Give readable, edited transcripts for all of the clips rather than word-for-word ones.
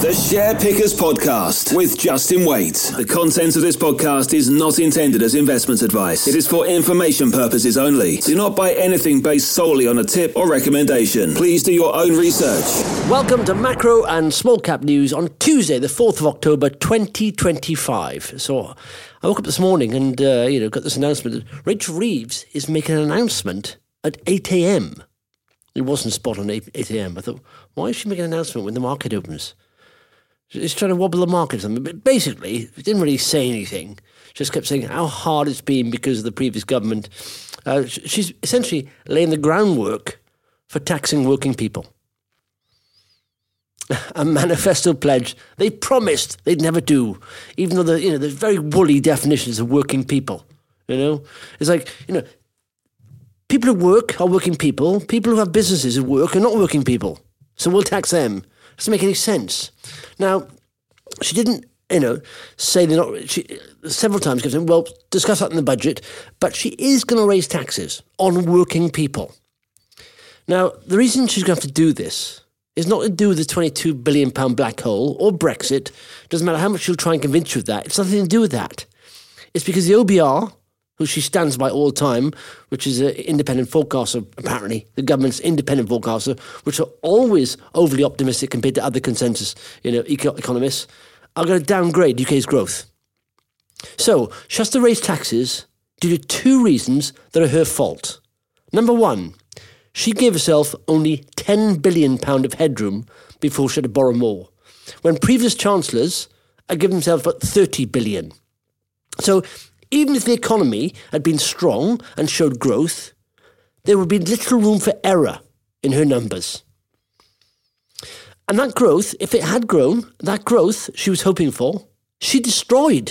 The Share Pickers Podcast with Justin Waite. The content of this podcast is not intended as investment advice. It is for information purposes only. Do not buy anything based solely on a tip or recommendation. Please do your own research. Welcome to Macro and Small Cap News on Tuesday, the 4th of October, 2025. So I woke up this morning and, got this announcement that Rachel Reeves is making an announcement at 8 a.m. It wasn't spot on 8 a.m. I thought, why is she making an announcement when the market opens? She's trying to wobble the market or something. But basically, she didn't really say anything. Just kept saying how hard it's been because of the previous government. She's essentially laying the groundwork for taxing working people. A manifesto pledge they promised they'd never do, even though there's very woolly definitions of working people. It's like, people who work are working people. People who have businesses who work are not working people. So we'll tax them. Doesn't make any sense. Now, she didn't, say they're not. She several times kept saying, well, discuss that in the budget, but she is going to raise taxes on working people. Now, the reason she's going to have to do this is not to do with the £22 billion black hole or Brexit. Doesn't matter how much she'll try and convince you of that. It's nothing to do with that. It's because the OBR, who she stands by all the time, which is an independent forecaster, apparently, the government's independent forecaster, which are always overly optimistic compared to other consensus, economists, are going to downgrade UK's growth. So she has to raise taxes due to two reasons that are her fault. Number one, she gave herself only £10 billion of headroom before she had to borrow more, when previous chancellors had given themselves about £30 billion. So even if the economy had been strong and showed growth, there would be little room for error in her numbers. And that growth, if it had grown, that growth she was hoping for, she destroyed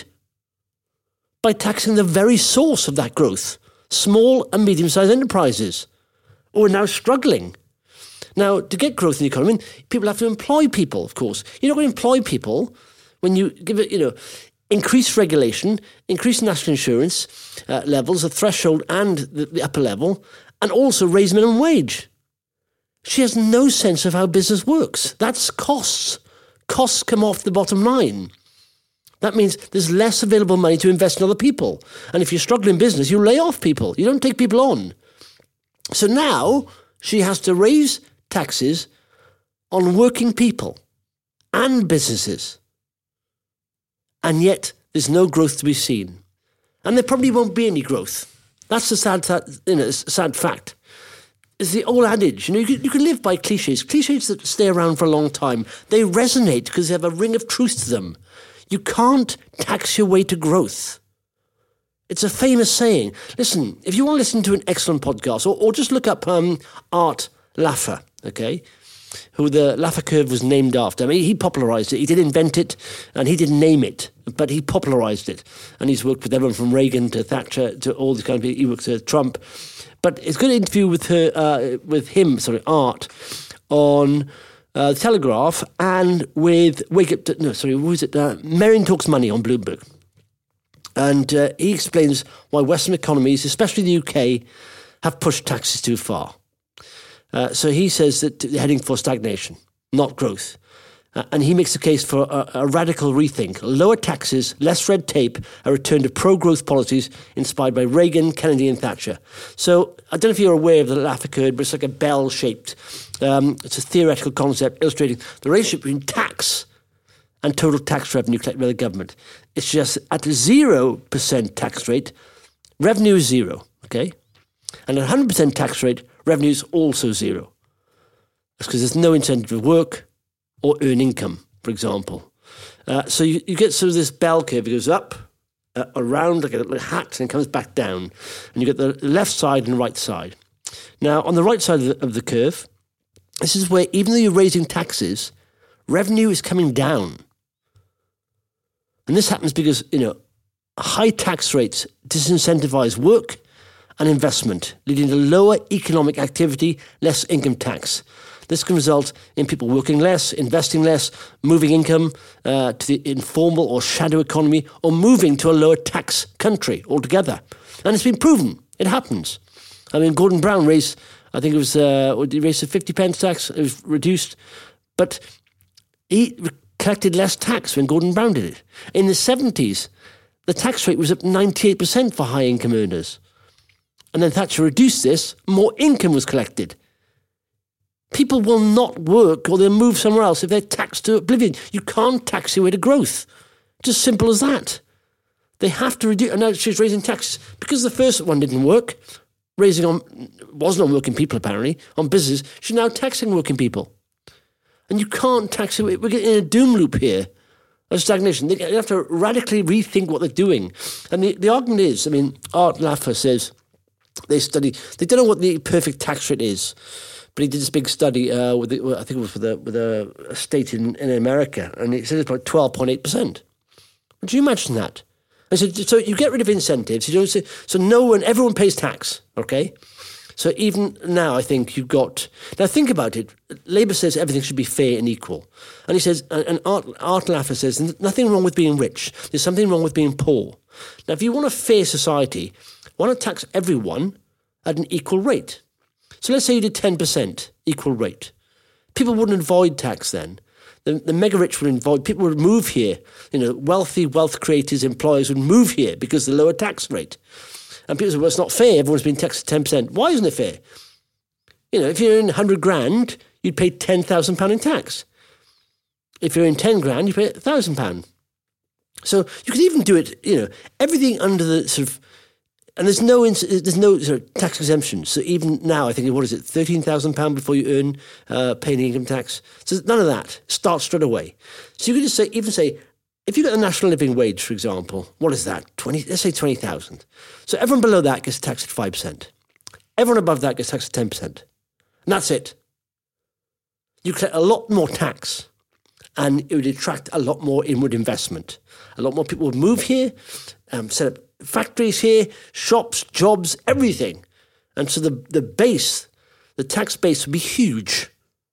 by taxing the very source of that growth, small and medium-sized enterprises, who are now struggling. Now, to get growth in the economy, people have to employ people, of course. You're not going to employ people when you give it, increase regulation, increase national insurance levels, the threshold and the upper level, and also raise minimum wage. She has no sense of how business works. That's costs. Costs come off the bottom line. That means there's less available money to invest in other people. And if you're struggling in business, you lay off people. You don't take people on. So now she has to raise taxes on working people and businesses. And yet there's no growth to be seen. And there probably won't be any growth. That's the sad fact. It's the old adage, you can live by cliches. Cliches that stay around for a long time. They resonate because they have a ring of truth to them. You can't tax your way to growth. It's a famous saying. Listen, if you want to listen to an excellent podcast, or just look up Art Laffer, okay, who the Laffer curve was named after. I mean, he popularised it. He didn't invent it, and he didn't name it, but he popularised it. And he's worked with everyone from Reagan to Thatcher to all these kind of people. He worked with Trump. But it's a good interview with Art, on The Telegraph and with Merrion Talks Money on Bloomberg. And he explains why Western economies, especially the UK, have pushed taxes too far. So he says that they're heading for stagnation, not growth. And he makes a case for a radical rethink. Lower taxes, less red tape, a return to pro-growth policies inspired by Reagan, Kennedy and Thatcher. So I don't know if you're aware of the Laffer curve, but it's like a bell-shaped. It's a theoretical concept illustrating the relationship between tax and total tax revenue collected by the government. It's just at a 0% tax rate, revenue is zero, okay? And at 100% tax rate, revenue is also zero. That's because there's no incentive to work or earn income, for example. So you get sort of this bell curve. It goes up, around like a little hat, and comes back down. And you get the left side and right side. Now, on the right side of the curve, this is where, even though you're raising taxes, revenue is coming down. And this happens because, high tax rates disincentivize work and investment, leading to lower economic activity, less income tax. This can result in people working less, investing less, moving income to the informal or shadow economy, or moving to a lower tax country altogether. And it's been proven. It happens. I mean, Gordon Brown raised, I think it was, he raised a 50 pence tax. It was reduced. But he collected less tax when Gordon Brown did it. In the 70s, the tax rate was up 98% for high-income earners. And then Thatcher reduced this, more income was collected. People will not work or they'll move somewhere else if they're taxed to oblivion. You can't tax your way to growth. Just simple as that. They have to reduce, and now she's raising taxes. Because the first one didn't work, wasn't on working people apparently, on businesses, she's now taxing working people. And you can't tax it. We're getting in a doom loop here of stagnation. They have to radically rethink what they're doing. And the argument is, Art Laffer says they don't know what the perfect tax rate is, but he did this big study I think it was with a state in America, and it said it's about 12.8%. Would you imagine that? I said, so you get rid of incentives. You don't say, so everyone pays tax, okay? So even now, I think you've got... Now think about it. Labour says everything should be fair and equal. And he says, and Art Laffer says, there's nothing wrong with being rich. There's something wrong with being poor. Now, if you want a fair society, why not tax everyone at an equal rate? So let's say you did 10% equal rate. People wouldn't avoid tax then. The mega-rich would avoid, people would move here. Wealthy wealth creators, employers would move here because of the lower tax rate. And people say, well, it's not fair. Everyone's been taxed at 10%. Why isn't it fair? If you're in 100 grand, you'd pay £10,000 in tax. If you're in 10 grand, you pay £1,000. So you could even do it, everything under the sort of, and there's no sort of tax exemption. So even now, I think, what is it, £13,000 before you pay any income tax? So none of that. Start straight away. So you could just say, if you get the national living wage, for example, what is that? Let's say 20,000. So everyone below that gets taxed at 5%. Everyone above that gets taxed at 10%. And that's it. You collect a lot more tax, and it would attract a lot more inward investment. A lot more people would move here, set up factories here, shops, jobs, everything. And so the tax base would be huge.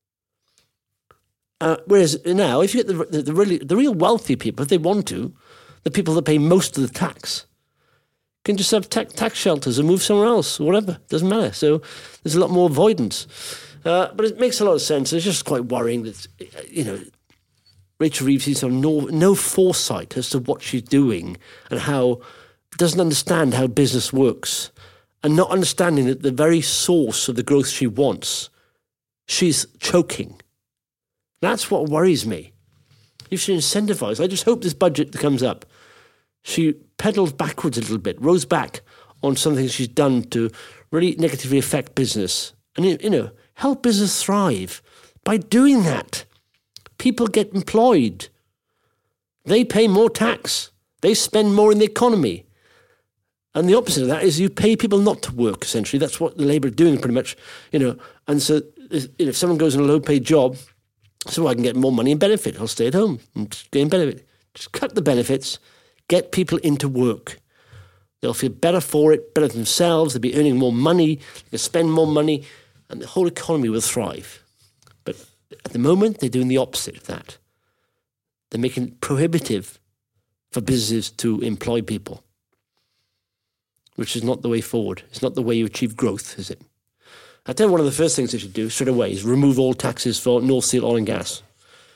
Whereas now, if you get the real wealthy people, if they want to, the people that pay most of the tax, can just have tax shelters and move somewhere else or whatever. Doesn't matter. So there's a lot more avoidance. But it makes a lot of sense. It's just quite worrying that, Rachel Reeves seems to have no foresight as to what she's doing and how doesn't understand how business works and not understanding that the very source of the growth she wants, she's choking. That's what worries me. You should incentivise. I just hope this budget that comes up, she pedals backwards a little bit, rows back on something she's done to really negatively affect business and, help business thrive. By doing that, people get employed. They pay more tax. They spend more in the economy. And the opposite of that is you pay people not to work, essentially. That's what the Labour are doing pretty much, And so if someone goes in a low-paid job, so I can get more money and benefit, I'll stay at home and gain benefit. Just cut the benefits, get people into work. They'll feel better for it, better themselves, they'll be earning more money, they'll spend more money, and the whole economy will thrive. But at the moment, they're doing the opposite of that. They're making it prohibitive for businesses to employ people, which is not the way forward. It's not the way you achieve growth, is it? I tell you, one of the first things they should do straight away is remove all taxes for North Sea oil and gas.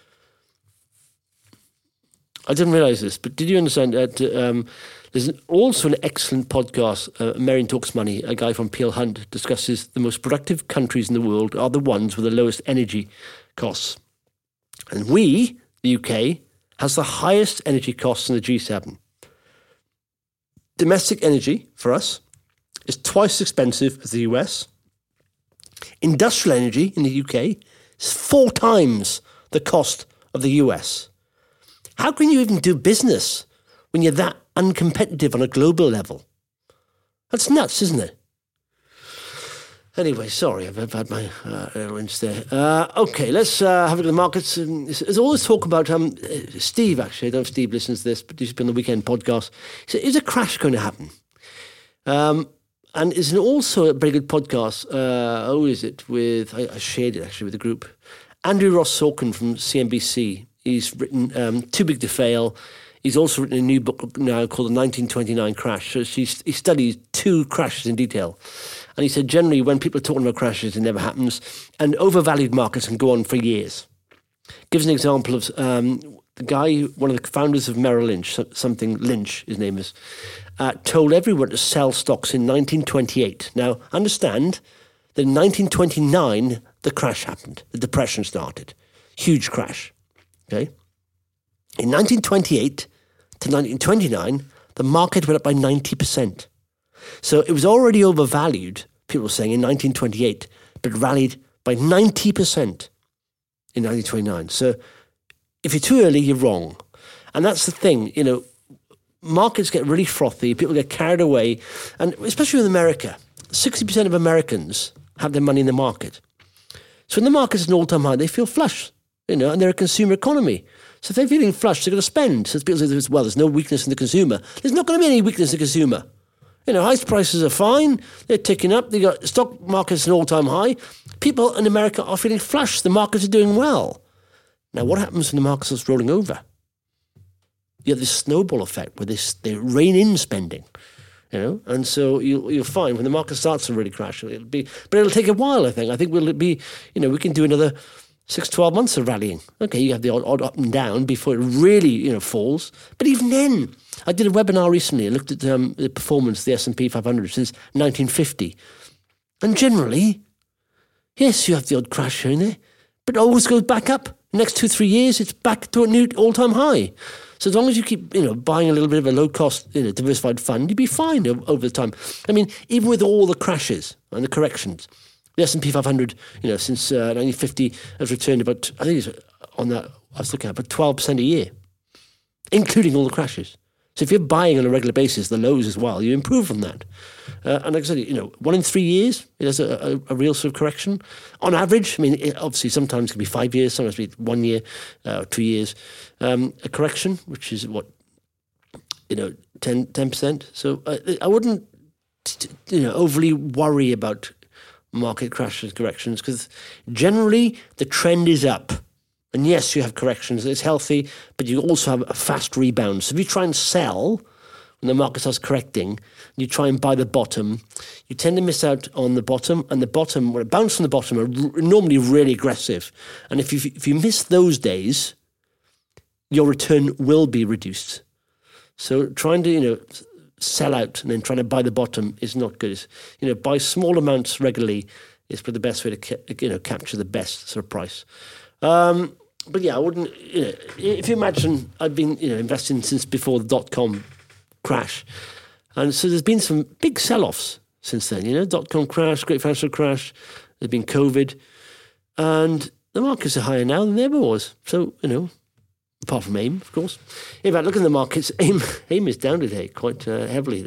I didn't realise this, but did you understand that there's also an excellent podcast, Marion Talks Money, a guy from Peel Hunt discusses the most productive countries in the world are the ones with the lowest energy costs. And we, the UK, has the highest energy costs in the G7. Domestic energy, for us, is twice as expensive as the US. Industrial energy in the UK is 4 times the cost of the US. How can you even do business when you're that uncompetitive on a global level? That's nuts, isn't it? Anyway, sorry, I've had my rinse there. Okay, let's have a look at the markets. There's all this talk about Steve, actually. I don't know if Steve listens to this, but he's been on the weekend podcast. He said, is a crash going to happen? And it's also a very good podcast. Who is it? I shared it, actually, with the group. Andrew Ross Sorkin from CNBC. He's written Too Big to Fail. He's also written a new book now called The 1929 Crash. So he studies 2 crashes in detail. And he said, generally, when people are talking about crashes, it never happens. And overvalued markets can go on for years. Gives an example of the guy, one of the founders of Merrill Lynch, something Lynch, his name is, told everyone to sell stocks in 1928. Now, understand that in 1929, the crash happened. The Depression started. Huge crash. Okay? In 1928 to 1929, the market went up by 90%. So it was already overvalued, people were saying, in 1928, but rallied by 90% in 1929. So if you're too early, you're wrong. And that's the thing, markets get really frothy, people get carried away, and especially in America, 60% of Americans have their money in the market. So when the market's at an all-time high, they feel flush, and they're a consumer economy. So if they're feeling flush, they're going to spend. So people say, well, there's no weakness in the consumer. There's not going to be any weakness in the consumer. House prices are fine. They're ticking up. They got stock markets at an all-time high. People in America are feeling flush. The markets are doing well. Now, what happens when the market starts rolling over? You have this snowball effect where they rein in spending, and so you'll find when the market starts to really crash, but it'll take a while. I think we'll be, we can do another 6-12 months of rallying. Okay, you have the odd up and down before it really, falls. But even then, I did a webinar recently. I looked at the performance of the S&P 500 since 1950. And generally, yes, you have the odd crash here and there, but it always goes back up. The next 2-3 years, it's back to a new all-time high. So as long as you keep, buying a little bit of a low-cost, diversified fund, you'll be fine over time. I mean, even with all the crashes and the corrections, the S&P 500, since 1950 has returned about, I think it's on that, I was looking at, about 12% a year, including all the crashes. So if you're buying on a regular basis, the lows as well, you improve from that. And like I said, 1 in 3 years, it has a real sort of correction. On average, obviously sometimes it can be 5 years, sometimes it can be 1 year, 2 years. A correction, which is what, 10%. So I wouldn't, overly worry about market crashes, corrections, because generally the trend is up. And yes, you have corrections, it's healthy, but you also have a fast rebound. So if you try and sell when the market starts correcting, you try and buy the bottom, you tend to miss out on the bottom, and the bottom, when it bounces from the bottom, are normally really aggressive. And if you miss those days, your return will be reduced. So trying to, sell out and then trying to buy the bottom is not good. Buy small amounts regularly is probably the best way to capture the best sort of price. But yeah, I wouldn't. If you imagine, I've been investing since before the .com crash, and so there's been some big sell-offs since then. .com crash, great financial crash. There's been COVID, and the markets are higher now than they ever was. So apart from AIM, of course. In fact, look at the markets. AIM is down today quite heavily.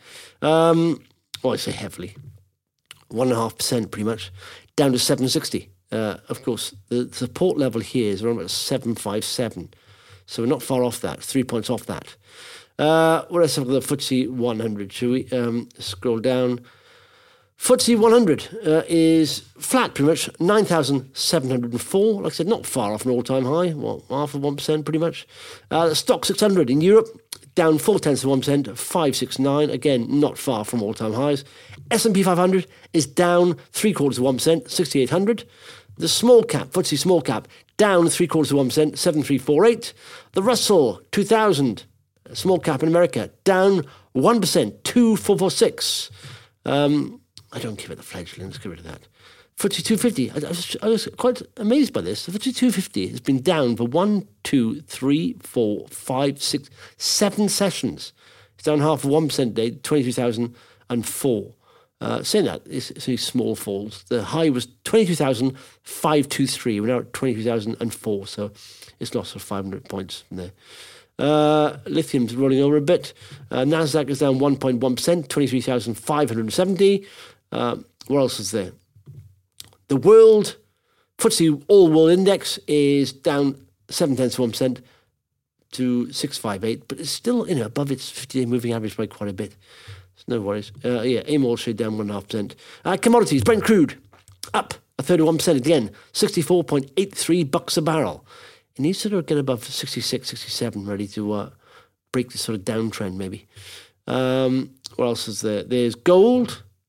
I say heavily, 1.5% pretty much, down to 760. Of course, the support level here is around about 757. So we're not far off that, 3 points off that. What else have we got? The FTSE 100. Should we scroll down? FTSE 100 is flat, pretty much, 9,704. Like I said, not far off an all-time high. Well, half of 1%, pretty much. The Stock 600 in Europe, down 0.4%, 569. Again, not far from all-time highs. S&P 500 is down 0.75%, 6,800. The small cap, FTSE small cap, down 0.75%, 7,348. The Russell 2000, small cap in America, down 1%, 2,446. I don't give it the fledgling, let's get rid of that. FTSE 250, I was quite amazed by this. The FTSE 250 has been down for 1, 2, 3, 4, 5, 6, 7 sessions. It's down half of 1% a day, 22,004. Saying that, it's only small falls. The high was 22,523. We're now at 22,004, so it's lost 500 points from there. Lithium's rolling over a bit. Nasdaq is down 1.1%, 23,570. What else is there? The world FTSE All World Index is down 0.7% to 658, but it's still above its 50-day moving average by quite a bit. So no worries. AIM All Shade down 1.5%. Commodities, Brent crude up 31% again, $64.83 a barrel. It needs to get above 66, 67, ready to break this sort of downtrend maybe. What else is there? There's gold.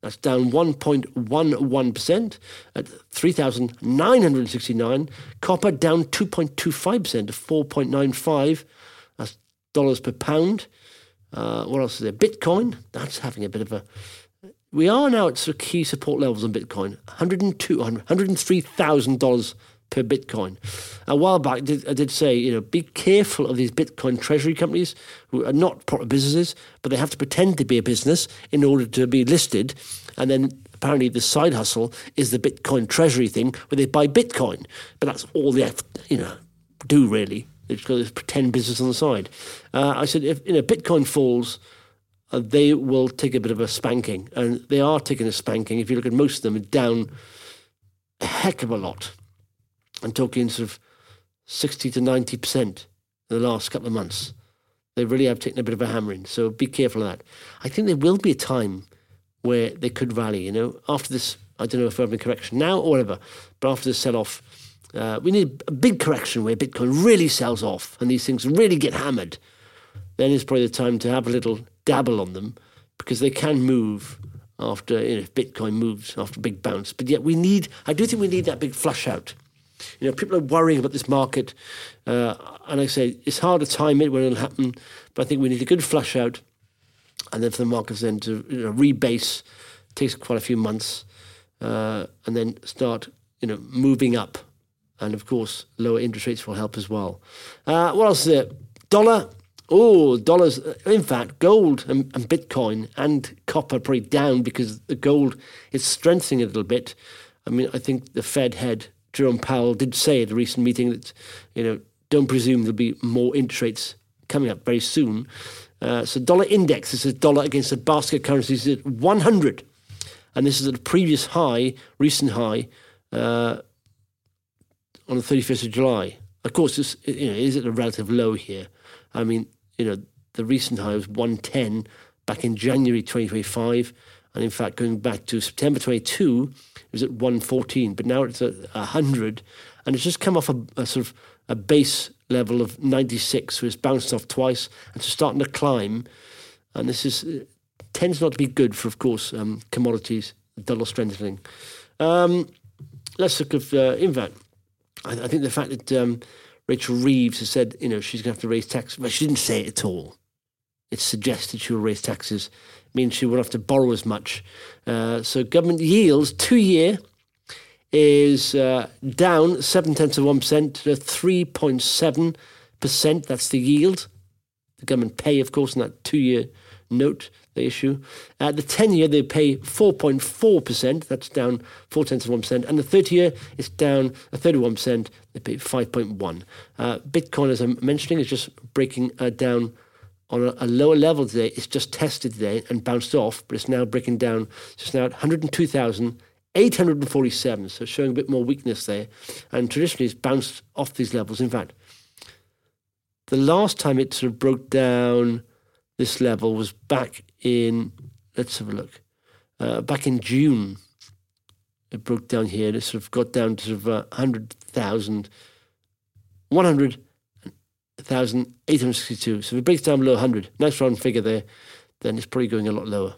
That's down 1.11% at 3,969. Copper down 2.25% to 4.95. That's dollars per pound. What else is there? Bitcoin, that's having a bit of a... We are now at sort of key support levels on Bitcoin. $103,000 per Bitcoin. A while back, I did say, be careful of these Bitcoin treasury companies who are not proper businesses, but they have to pretend to be a business in order to be listed. And then apparently the side hustle is the Bitcoin treasury thing where they buy Bitcoin. But that's all they have to, do really. They've got this pretend business on the side. I said, if Bitcoin falls, they will take a bit of a spanking. And they are taking a spanking. If you look at most of them, down a heck of a lot. I'm talking sort of 60 to 90% in the last couple of months. They really have taken a bit of a hammering. So be careful of that. I think there will be a time where they could rally, after this. I don't know if we're having a correction now or whatever, but after this sell-off, we need a big correction where Bitcoin really sells off and these things really get hammered. Then it's probably the time to have a little dabble on them because they can move after, if Bitcoin moves after a big bounce. But yet I do think we need that big flush out. People are worrying about this market, and I say it's hard to time it when it'll happen, but I think we need a good flush out, and then for the markets then to rebase. It takes quite a few months, and then start moving up, and of course lower interest rates will help as well. What else is there? Dollar. Oh, dollars. In fact, gold and Bitcoin and copper probably down because the gold is strengthening a little bit. I mean, I think the Fed head Jerome Powell did say at a recent meeting that, don't presume there'll be more interest rates coming up very soon. So dollar index, this is dollar against the basket of currencies at 100. And this is at a previous high, recent high, on the 31st of July. Of course, this is at a relative low here. I mean, the recent high was 110 back in January 2025. And in fact, going back to September 22, it was at 114, but now it's at 100. And it's just come off a sort of a base level of 96, so it's bounced off twice, and it's starting to climb. And this tends not to be good for, of course, commodities, dollar strengthening. Let's look at, in fact, I think the fact that Rachel Reeves has said, she's going to have to raise taxes. Well, she didn't say it at all. It's suggested she will raise taxes. Means she won't have to borrow as much. So government yields 2-year is down 0.7% to 3.7%. That's the yield. The government pay, of course, in that 2-year note they issue. The 10-year they pay 4.4%. That's down 0.4%. And the 30-year is down 31%. They pay 5.1%. Bitcoin, as I'm mentioning, is just breaking down on a lower level today. It's just tested today and bounced off, but it's now breaking down just now at 102,847, so showing a bit more weakness there. And traditionally, it's bounced off these levels. In fact, the last time it sort of broke down this level was back in, let's have a look, back in June. It broke down here, and it sort of got down to sort of 100,862. So if it breaks down below 100, nice round figure there, then it's probably going a lot lower.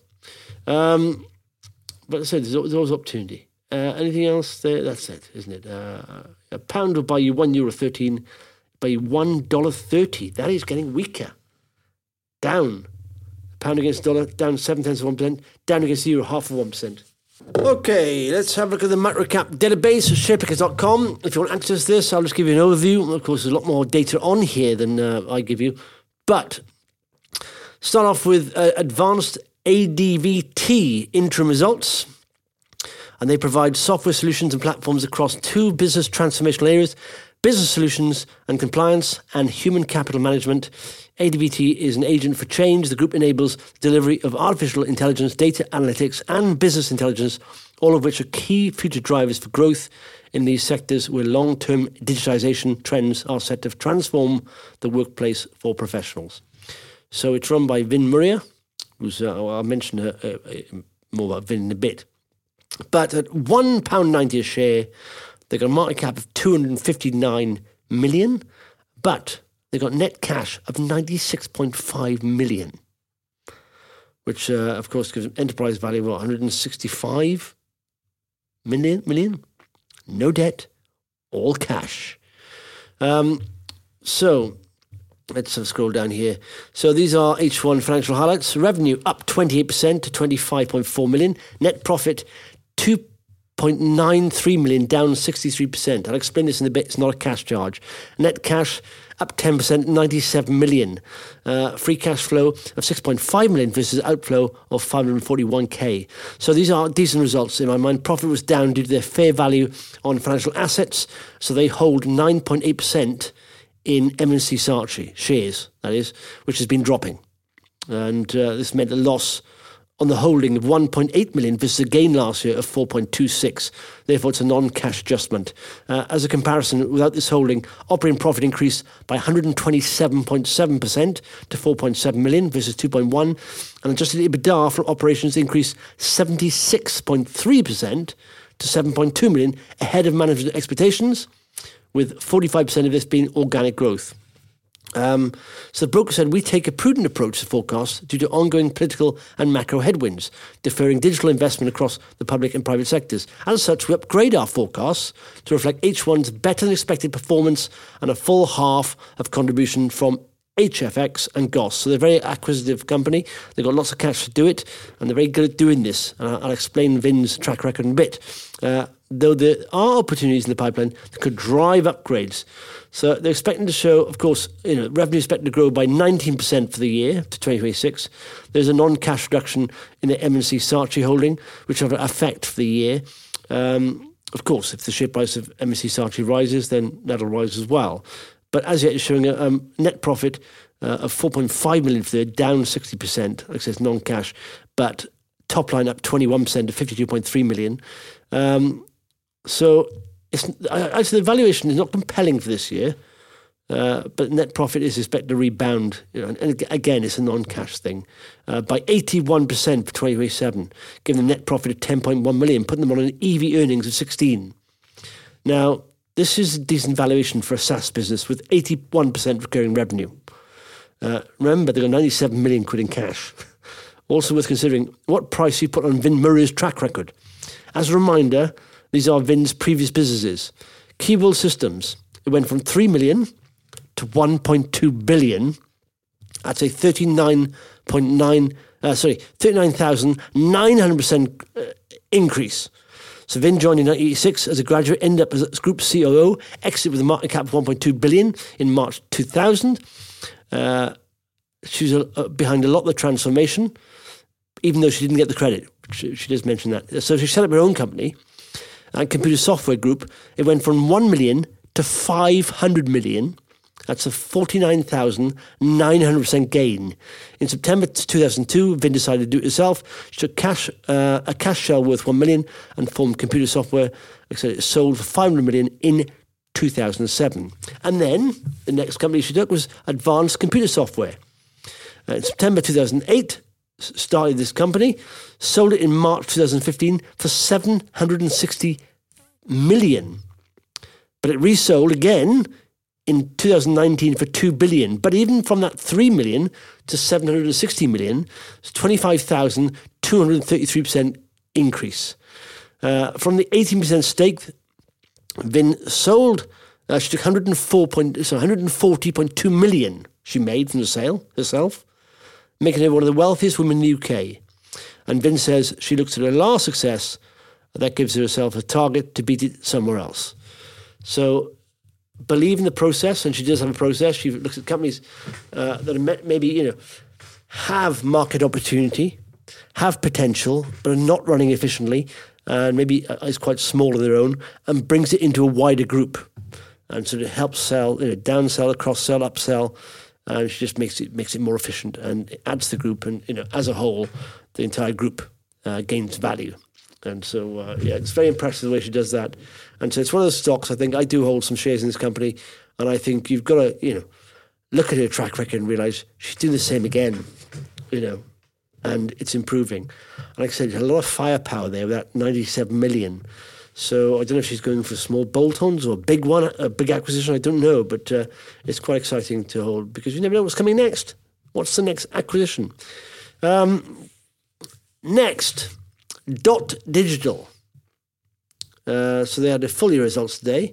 But as I said, there's always opportunity. Anything else there? That's it, isn't it? A pound will buy you €1.13, buy you $1.30. That is getting weaker. Down. Pound against dollar, down 0.7%, down against the euro, 0.5%. Okay, let's have a look at the macrocap database, sharepickers.com. If you want to access this, I'll just give you an overview. Of course, there's a lot more data on here than I give you. But start off with advanced ADVT interim results. And they provide software solutions and platforms across 2 business transformational areas: business solutions and compliance, and human capital management. ADVT is an agent for change. The group enables the delivery of artificial intelligence, data analytics, and business intelligence, all of which are key future drivers for growth in these sectors where long-term digitization trends are set to transform the workplace for professionals. So it's run by Vin Murray, who's, I'll mention more about Vin in a bit. But at £1.90 a share, they've got a market cap of 259 million, but they've got net cash of 96.5 million. which of course gives an enterprise value of 165 million. No debt, all cash. So let's scroll down here. So these are H1 financial highlights. Revenue up 28% to 25.4 million. Net profit 2.93 million, down 63%. I'll explain this in a bit. It's not a cash charge. Net cash up 10%, 97 million. Free cash flow of 6.5 million versus outflow of 541k. So these are decent results in my mind. Profit was down due to their fair value on financial assets. So they hold 9.8% in M&C Saatchi shares, that is, which has been dropping. And this meant a loss on the holding of 1.8 million versus a gain last year of 4.26. Therefore, it's a non-cash adjustment. As a comparison, without this holding, operating profit increased by 127.7% to 4.7 million versus 2.1, and adjusted EBITDA from operations increased 76.3% to 7.2 million, ahead of management expectations, with 45% of this being organic growth. So the broker said, we take a prudent approach to forecasts due to ongoing political and macro headwinds, deferring digital investment across the public and private sectors. As such, we upgrade our forecasts to reflect H1's better than expected performance and a full half of contribution from HFX and Goss. So they're a very acquisitive company. They've got lots of cash to do it, and they're very good at doing this. And I'll explain Vin's track record in a bit. Though there are opportunities in the pipeline that could drive upgrades. So they're expecting to show, of course, revenue expected to grow by 19% for the year to 2026. There's a non-cash reduction in the M&C Saatchi holding, which will have an effect for the year. Of course, if the share price of M&C Saatchi rises, then that'll rise as well. But as yet, it's showing a net profit of 4.5 million for the year, down 60%. Like I said, it's non-cash, but top line up 21% to 52.3 million. So actually the valuation is not compelling for this year, but net profit is expected to rebound. And again, it's a non-cash thing by 81% for 2027, giving them net profit of 10.1 million, putting them on an EV earnings of 16. Now, this is a decent valuation for a SaaS business with 81% recurring revenue. Remember, they've got 97 million quid in cash. Also worth considering what price you put on Vin Murray's track record. As a reminder, these are Vin's previous businesses. Keyworld Systems, it went from 3 million to 1.2 billion. That's a 39,900% increase. So Vin joined in 1986 as a graduate, ended up as group COO, exited with a market cap of 1.2 billion in March 2000. She was behind a lot of the transformation, even though she didn't get the credit. She does mention that. So she set up her own company, and Computer Software Group. It went from 1 million to 500 million. That's a 49,900% gain. In September 2002, Vin decided to do it herself. She took a cash shell worth 1 million and formed Computer Software. Like I said, it sold for 500 million in 2007. And then the next company she took was Advanced Computer Software. In September 2008, started this company, sold it in March 2015 for 760 million. But it resold again in 2019 for 2 billion. But even from that 3 million to 760 million, it's 25,233% increase. From the 18% stake, Vin sold, she took 140.2 million she made from the sale herself, making her one of the wealthiest women in the UK. And Vin says she looks at her last success, that gives herself a target to beat it somewhere else. So believe in the process, and she does have a process. She looks at companies that are maybe, have market opportunity, have potential, but are not running efficiently, and maybe is quite small on their own, and brings it into a wider group. And so it helps sell, downsell, cross-sell, upsell, and she just makes it more efficient and it adds to the group, and as a whole, the entire group gains value. And so, it's very impressive the way she does that. And so it's one of those stocks, I think I do hold some shares in this company, and I think you've got to, look at her track record and realise she's doing the same again, and it's improving. And like I said, a lot of firepower there with that 97 million. So I don't know if she's going for small bolt-ons or a big one, a big acquisition, I don't know, but it's quite exciting to hold because you never know what's coming next. What's the next acquisition? Next, Dot Digital. So they had the full year results today.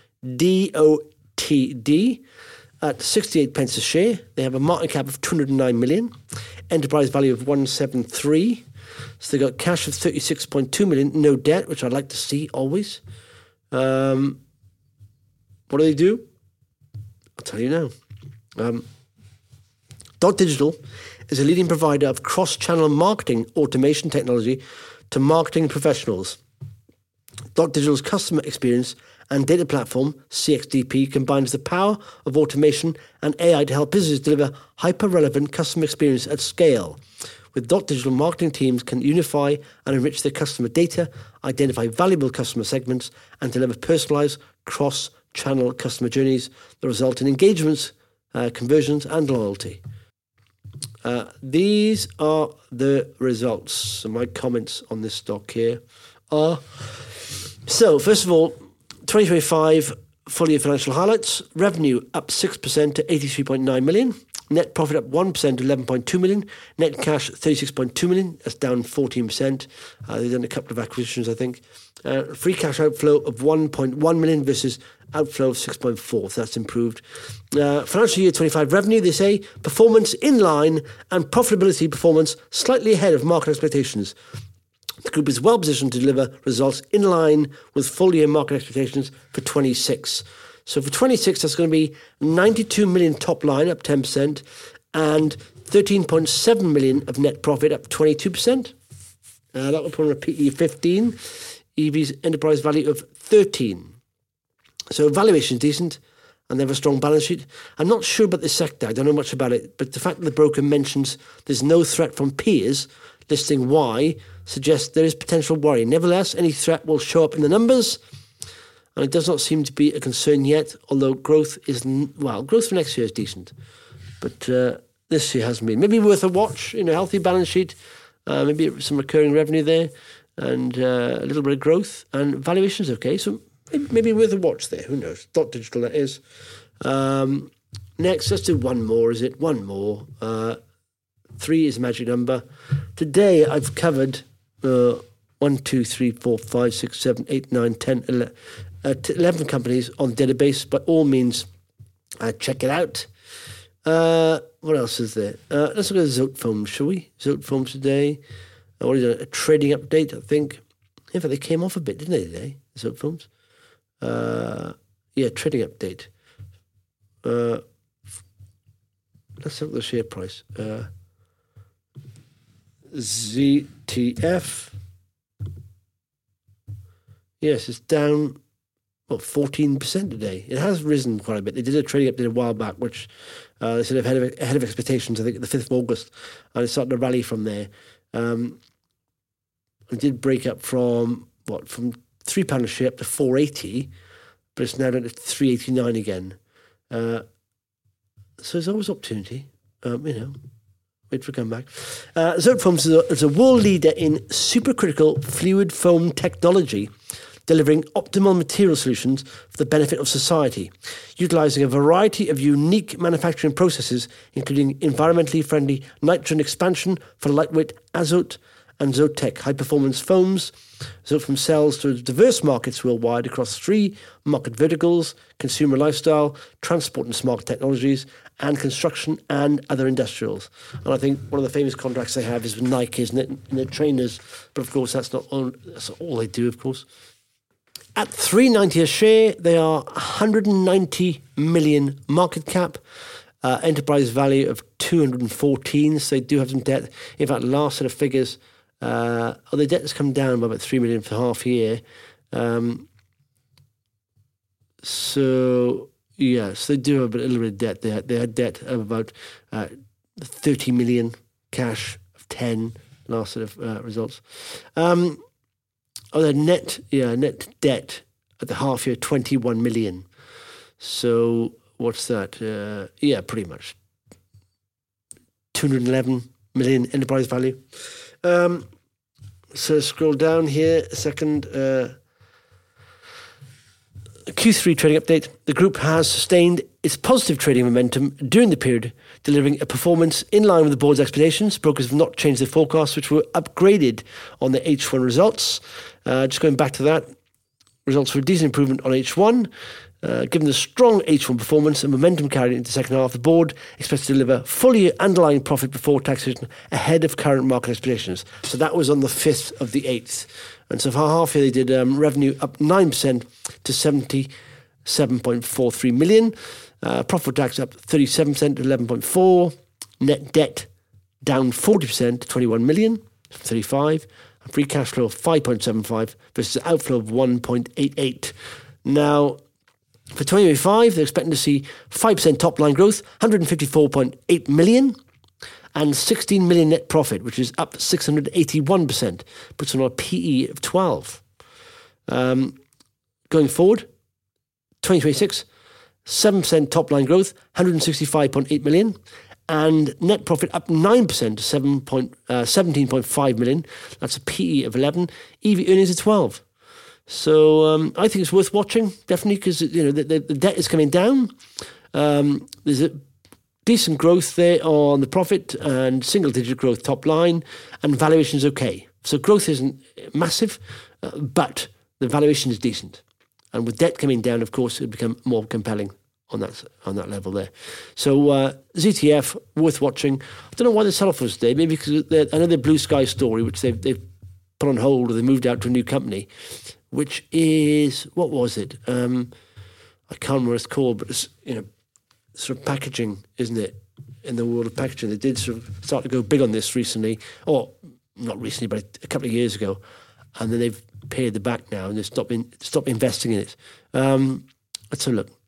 DOTD at 68 pence a share. They have a market cap of 209 million, enterprise value of 173. So they got cash of 36.2 million, no debt, which I'd like to see always. What do they do? I'll tell you now. Dot Digital is a leading provider of cross-channel marketing automation technology to marketing professionals. Dot Digital's customer experience and data platform, CXDP, combines the power of automation and AI to help businesses deliver hyper-relevant customer experience at scale. With Dot Digital, marketing teams can unify and enrich their customer data, identify valuable customer segments, and deliver personalized cross-channel customer journeys that result in engagements, conversions, and loyalty. These are the results. So my comments on this stock here are... So, first of all, 2025 full year financial highlights. Revenue up 6% to 83.9 million. Net profit up 1% to 11.2 million. Net cash 36.2 million. That's down 14%. They've done a couple of acquisitions, I think. Free cash outflow of 1.1 million versus outflow of 6.4. So that's improved. Financial year 25 revenue, they say, performance in line and profitability performance slightly ahead of market expectations. The group is well positioned to deliver results in line with full year market expectations for 26. So for 26, that's going to be 92 million top line, up 10%, and 13.7 million of net profit, up 22%. That will put on a PE 15, EV's enterprise value of 13. So valuation is decent, and they have a strong balance sheet. I'm not sure about this sector. I don't know much about it, but the fact that the broker mentions there's no threat from peers listing why suggests there is potential worry. Nevertheless, any threat will show up in the numbers, and it does not seem to be a concern yet, although growth for next year is decent. But this year hasn't been. Maybe worth a watch, healthy balance sheet, maybe some recurring revenue there, and a little bit of growth, and valuation's okay, so maybe worth a watch there. Who knows? Dot Digital, that is. Next, let's do one more, is it? One more. 3 is a magic number. Today, I've covered 1, 2, 3, 4, 5, 6, 7, 8, 9, 10, 11 companies on the database. By all means, check it out. What else is there? Let's look at Zotefoams, shall we? Zotefoams today. What is it? A trading update, I think. In fact, they came off a bit, didn't they, today? Zotefoams. Trading update. Let's look at the share price. ZTF. Yes, it's down, 14% today. It has risen quite a bit. They did a trading update a while back, which they said ahead of expectations, I think, the 5th of August, and it started to rally from there. It did break up from £3 a share up to 4.80, but it's now down to 3.89 again. So there's always opportunity, Wait for a comeback. Zotefoams is a world leader in supercritical fluid foam technology, delivering optimal material solutions for the benefit of society, utilising a variety of unique manufacturing processes, including environmentally friendly nitrogen expansion for lightweight azote and Zotec high-performance foams. Zotefoams sells to diverse markets worldwide across 3 market verticals: consumer lifestyle, transport and smart technologies, and construction and other industrials. And I think one of the famous contracts they have is with Nike, isn't it? And the trainers, but of course that's not all they do, of course. At $3.90 a share, they are 190 million market cap, enterprise value of 214. So they do have some debt. In fact, last set of figures, the debt has come down by about 3 million for half a year. So they do have a little bit of debt. They had debt of about 30 million, cash of 10, last set of results. Their net debt at the half year, 21 million. So what's that? Pretty much 211 million enterprise value. So scroll down here a second. Q3 trading update. The group has sustained its positive trading momentum during the period, delivering a performance in line with the board's expectations. Brokers have not changed their forecasts, which were upgraded on the H1 results. Just going back to that, results were a decent improvement on H1. Given the strong H1 performance and momentum carried into the second half, the board expects to deliver full-year underlying profit before taxation ahead of current market expectations. So that was on the 5th of the 8th. And so for half year, they did revenue up 9% to 77.43 million. Profit tax up 37% to 11.4. Net debt down 40% to 21 million, 35. And free cash flow of 5.75 versus an outflow of 1.88. Now, for 2025, they're expecting to see 5% top-line growth, 154.8 million, and 16 million net profit, which is up 681%, puts on a PE of 12. Going forward, 2026, 7% top-line growth, 165.8 million, and net profit up 9% to 17.5 million. That's a PE of 11. EV earnings of 12. So I think it's worth watching, definitely, because the debt is coming down. There's a decent growth there on the profit and single-digit growth top line, and valuation is okay. So growth isn't massive, but the valuation is decent. And with debt coming down, of course, it'll become more compelling on that level there. So ZTF, worth watching. I don't know why the sell-off was there. Maybe because another Blue Sky story, which they've put on hold, or they moved out to a new company, which is, what was it? I can't remember what it's called, but it's, sort of packaging, isn't it? In the world of packaging. They did sort of start to go big on this recently, or not recently, but a couple of years ago. And then they've paid the back now, and they've stopped investing in it. Let's have a look.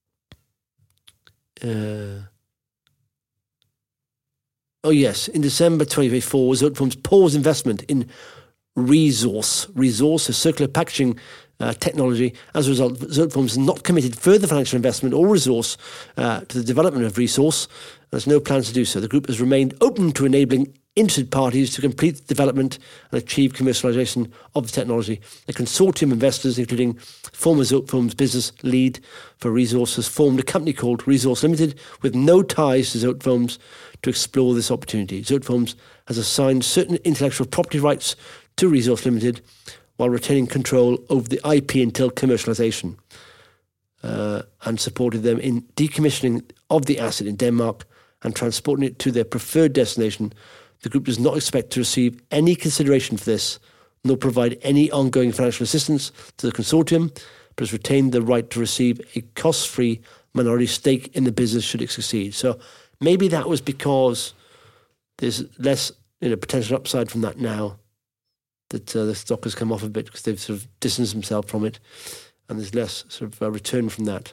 Oh yes, in December 2024, Zotefoams paused investment in Resource, a circular packaging technology. As a result, Zotefoams has not committed further financial investment or resource to the development of Resource. There's no plans to do so. The group has remained open to enabling interested parties to complete the development and achieve commercialisation of the technology. A consortium of investors, including former Zotefoams business lead for Resource, has formed a company called Resource Limited with no ties to Zotefoams to explore this opportunity. Zotefoams has assigned certain intellectual property rights to Resource Limited while retaining control over the IP until commercialisation, and supported them in decommissioning of the asset in Denmark and transporting it to their preferred destination. The group does not expect to receive any consideration for this, nor provide any ongoing financial assistance to the consortium, but has retained the right to receive a cost-free minority stake in the business should it succeed. So maybe that was because there's less potential upside from that now, that the stock has come off a bit because they've sort of distanced themselves from it, and there's less sort of return from that.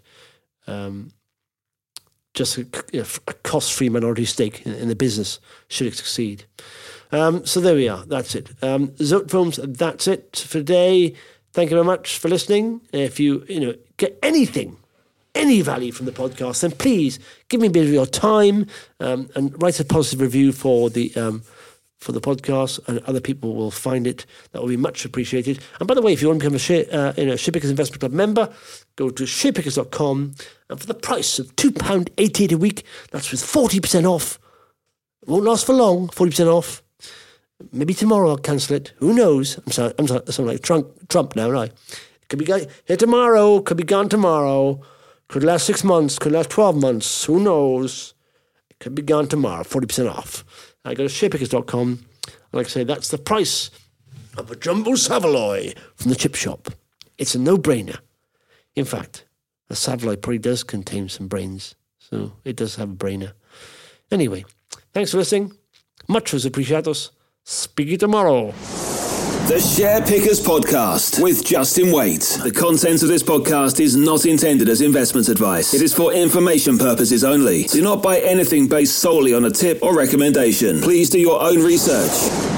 Just a cost-free minority stake in the business should it succeed. So there we are. That's it. Zotefoams, that's it for today. Thank you very much for listening. If you get any value from the podcast, then please give me a bit of your time and write a positive review for the podcast, and other people will find it. That will be much appreciated. And by the way, if you want to become a SharePickers Investment Club member, go to sharepickers.com, and for the price of £2.88 a week, that's with 40% off. It won't last for long, 40% off. Maybe tomorrow I'll cancel it. Who knows? I'm sounding like Trump now, right? It could be here tomorrow, could be gone tomorrow, could last 6 months, could last 12 months. Who knows? It could be gone tomorrow, 40% off. I go to sharepickers.com. Like I say, that's the price of a Jumbo Savoy from the chip shop. It's a no-brainer. In fact, a Savoy probably does contain some brains, so it does have a brainer. Anyway, thanks for listening. Muchos apreciados. Speak to you tomorrow. The Share Pickers Podcast with Justin Waite. The content of this podcast is not intended as investment advice. It is for information purposes only. Do not buy anything based solely on a tip or recommendation. Please do your own research.